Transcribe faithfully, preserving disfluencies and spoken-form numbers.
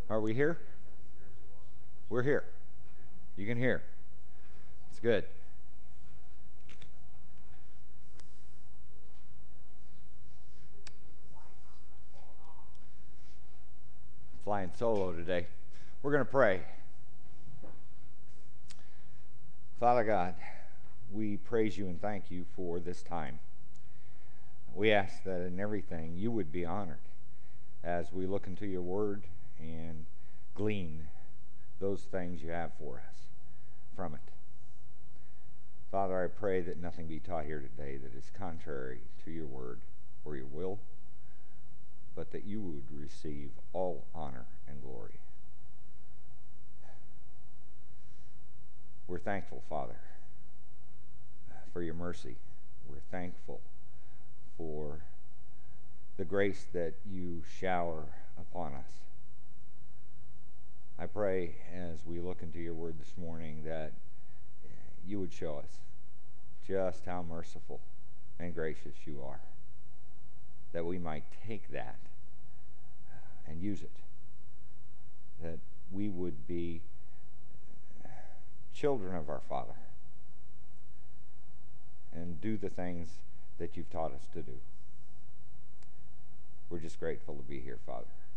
Are we here? We're here. You can hear. It's good. Flying solo today. We're going to pray. Father God, we praise you and thank you for this time. We ask that in everything you would be honored as we look into your word and glean those things you have for us from it. Father, I pray that nothing be taught here today that is contrary to your word or your will, but that you would receive all honor and glory. We're thankful, Father, for your mercy. We're thankful for the grace that you shower upon us. I pray as we look into your word this morning that you would show us just how merciful and gracious you are, that we might take that and use it, that we would be children of our Father and do the things that you've taught us to do. We're just grateful to be here, Father.